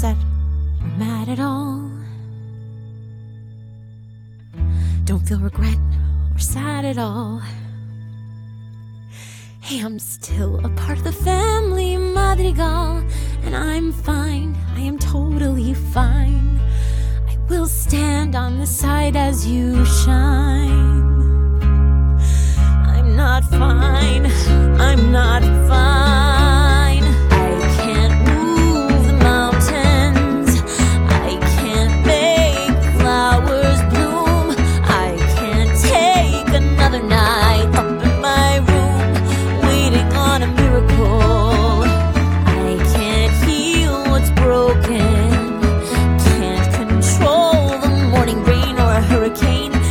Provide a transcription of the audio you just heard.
upset or mad at all. Don't feel regret or sad at all. Hey, I'm still a part of the family, Madrigal, and I'm fine, I am totally fine. I will stand on the side as you shine. I'm not fine, I'm not fine. I can't move the mountains, I can't make flowers bloom, I can't take another night up in my room waiting on a miracle. I can't heal what's broken, can't control the morning rain or a hurricane.